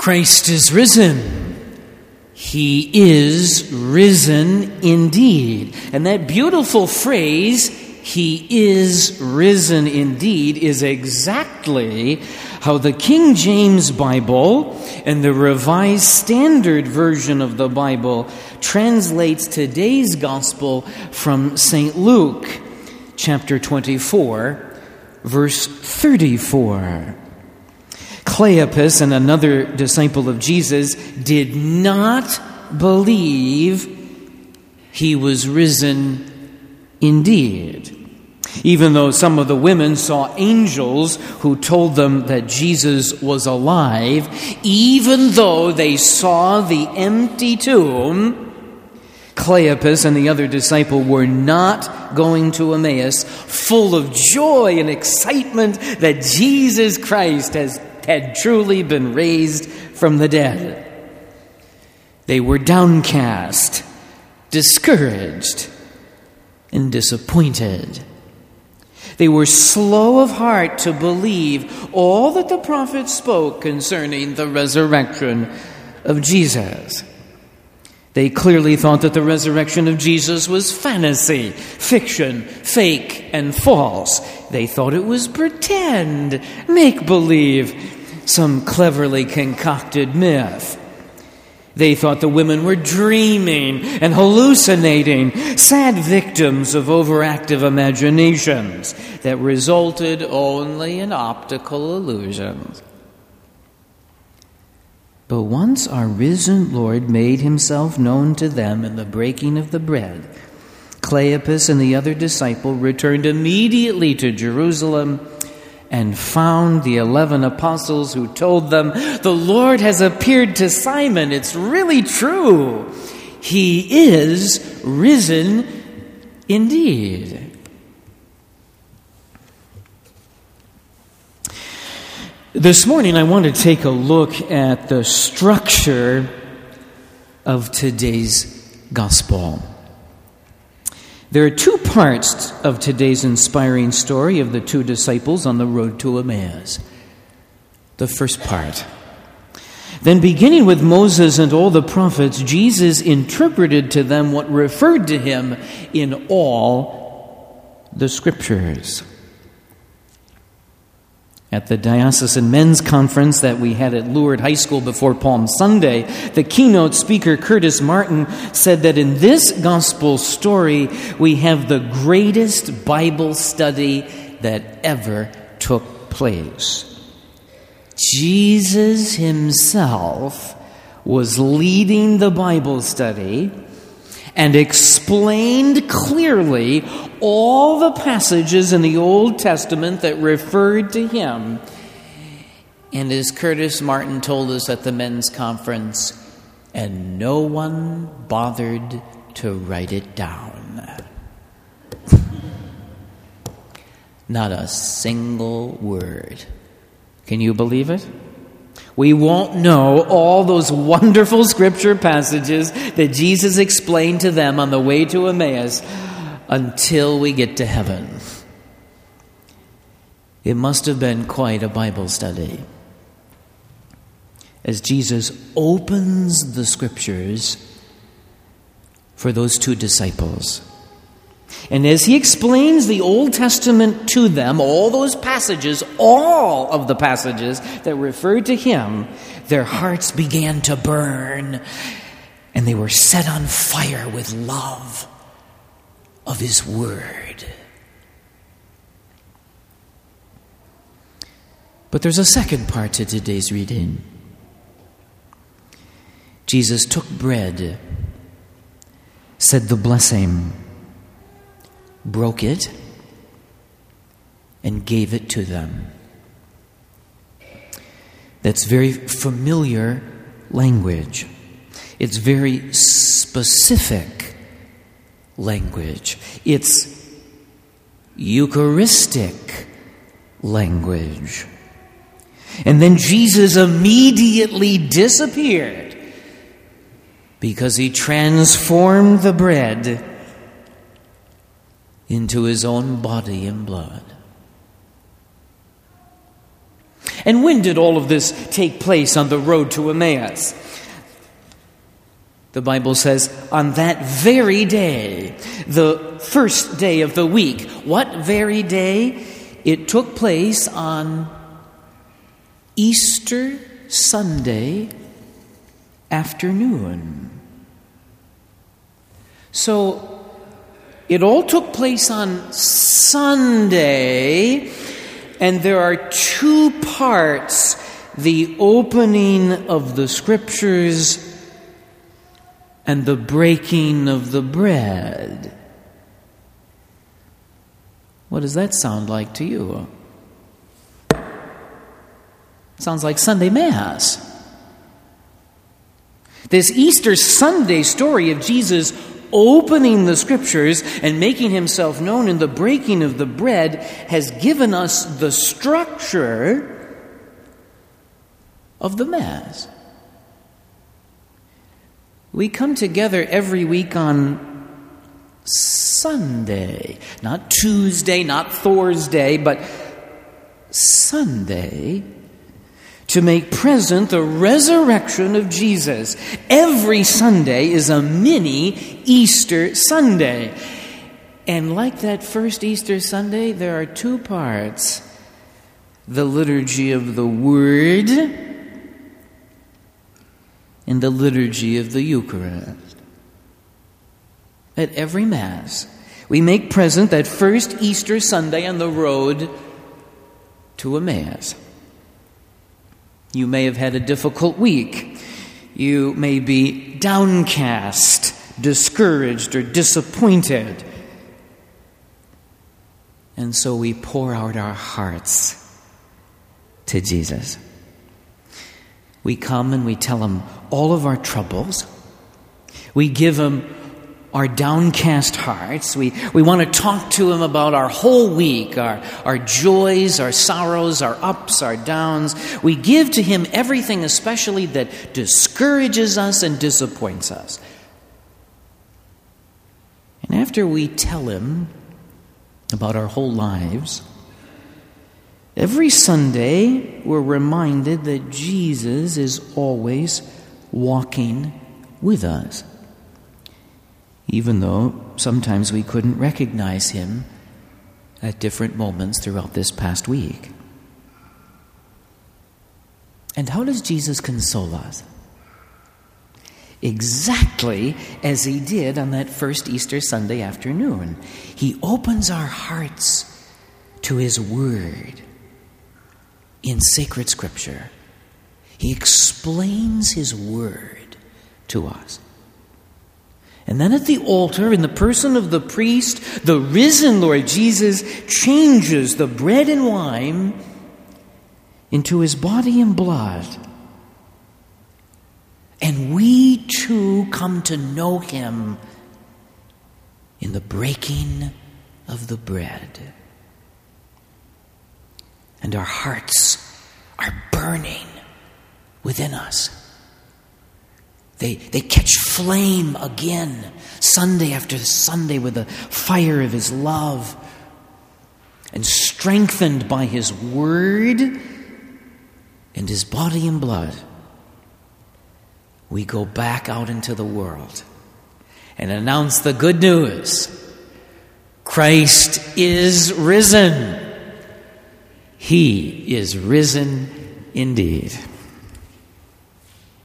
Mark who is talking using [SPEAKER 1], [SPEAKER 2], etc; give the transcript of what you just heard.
[SPEAKER 1] Christ is risen. He is risen indeed. And that beautiful phrase, "He is risen indeed," is exactly how the King James Bible and the Revised Standard Version of the Bible translates today's gospel from St. Luke, chapter 24, verse 34. Cleopas and another disciple of Jesus did not believe he was risen indeed, even though some of the women saw angels who told them that Jesus was alive. Even though they saw the empty tomb, Cleopas and the other disciple were not going to Emmaus full of joy and excitement that Jesus Christ had truly been raised from the dead. They were downcast, discouraged, and disappointed. They were slow of heart to believe all that the prophets spoke concerning the resurrection of Jesus. They clearly thought that the resurrection of Jesus was fantasy, fiction, fake, and false. They thought it was pretend, make-believe, some cleverly concocted myth. They thought the women were dreaming and hallucinating, sad victims of overactive imaginations that resulted only in optical illusions. But once our risen Lord made himself known to them in the breaking of the bread, Cleopas and the other disciple returned immediately to Jerusalem and found the 11 apostles who told them, "The Lord has appeared to Simon. It's really true. He is risen indeed." This morning I want to take a look at the structure of today's gospel. There are two parts of today's inspiring story of the two disciples on the road to Emmaus. The first part. Then, beginning with Moses and all the prophets, Jesus interpreted to them what referred to him in all the scriptures. At the Diocesan Men's Conference that we had at Lourdes High School before Palm Sunday, the keynote speaker, Curtis Martin, said that in this gospel story, we have the greatest Bible study that ever took place. Jesus himself was leading the Bible study and explained clearly all the passages in the Old Testament that referred to him. And as Curtis Martin told us at the men's conference, and no one bothered to write it down. Not a single word. Can you believe it? We won't know all those wonderful scripture passages that Jesus explained to them on the way to Emmaus until we get to heaven. It must have been quite a Bible study as Jesus opens the scriptures for those two disciples. And as he explains the Old Testament to them, all those passages, all of the passages that referred to him, their hearts began to burn, and they were set on fire with love of his word. But there's a second part to today's reading. Jesus took bread, said the blessing, broke it, and gave it to them. That's very familiar language. It's very specific language. It's Eucharistic language. And then Jesus immediately disappeared because he transformed the bread into his own body and blood. And when did all of this take place on the road to Emmaus? The Bible says, on that very day, the first day of the week. What very day? It took place on Easter Sunday afternoon. So it all took place on Sunday, and there are two parts: the opening of the Scriptures and the breaking of the bread. What does that sound like to you? Sounds like Sunday Mass. This Easter Sunday story of Jesus opening the Scriptures and making himself known in the breaking of the bread has given us the structure of the Mass. We come together every week on Sunday, not Tuesday, not Thursday, but Sunday, to make present the resurrection of Jesus. Every Sunday is a mini Easter Sunday. And like that first Easter Sunday, there are two parts: the liturgy of the Word and the liturgy of the Eucharist. At every Mass, we make present that first Easter Sunday on the road to Emmaus. You may have had a difficult week. You may be downcast, discouraged, or disappointed. And so we pour out our hearts to Jesus. We come and we tell him all of our troubles. We give him our downcast hearts. We want to talk to him about our whole week, our joys, our sorrows, our ups, our downs. We give to him everything, especially that discourages us and disappoints us. And after we tell him about our whole lives, every Sunday we're reminded that Jesus is always walking with us, even though sometimes we couldn't recognize him at different moments throughout this past week. And how does Jesus console us? Exactly as he did on that first Easter Sunday afternoon. He opens our hearts to his Word in sacred Scripture. He explains his Word to us. And then at the altar, in the person of the priest, the risen Lord Jesus changes the bread and wine into his body and blood. And we too come to know him in the breaking of the bread. And our hearts are burning within us. They catch flame again, Sunday after Sunday, with the fire of his love. And strengthened by his Word and his body and blood, we go back out into the world and announce the good news. Christ is risen. He is risen indeed.